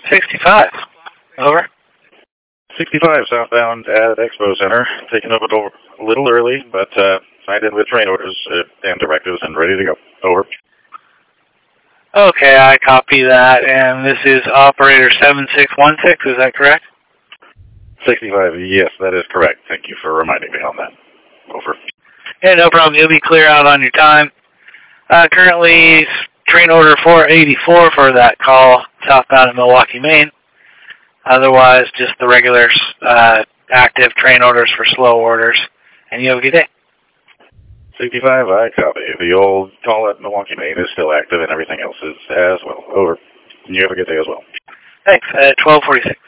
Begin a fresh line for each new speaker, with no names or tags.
65. Over.
65 southbound at Expo Center. Taking up a little early, but signed in with train orders and directives and ready to go. Over.
Okay, I copy that, and this is operator 7616, is that correct?
65, yes, that is correct. Thank you for reminding me on that. Over.
Yeah, no problem. You'll be clear out on your time. Currently, train order 484 for that call, southbound in Milwaukee, Maine. Otherwise, just the regular active train orders for slow orders. And you have a good day.
65, I copy. The old call at Milwaukee, Maine is still active and everything else is as well. Over. You have a good day as well.
Thanks. 1246.